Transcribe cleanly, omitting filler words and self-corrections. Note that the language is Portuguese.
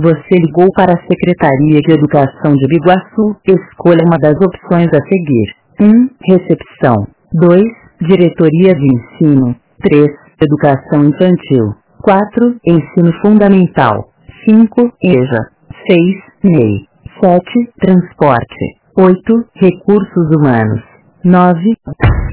Você ligou para a Secretaria de Educação de Biguaçu. Escolha uma das opções a seguir. 1. Recepção. 2. Diretoria de Ensino. 3. Educação Infantil. 4. Ensino Fundamental. 5. EJA. 6. MEI. 7. Transporte. 8. Recursos Humanos. 9.